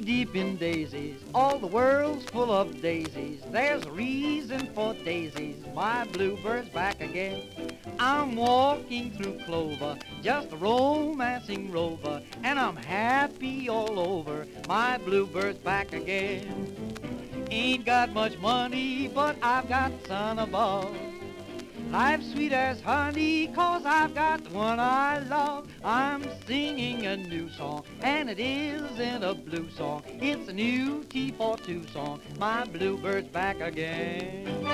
knee-deep in daisies, all the world's full of daisies. There's a reason for daisies, my bluebird's back again. I'm walking through clover, just a romancing rover, and I'm happy all over, my bluebird's back again. Ain't got much money, but I've got the sun above. Life's sweet as honey, 'cause I've got the one I love. I'm singing a new song, and it isn't a blue song. It's a new T for two song. My bluebird's back again.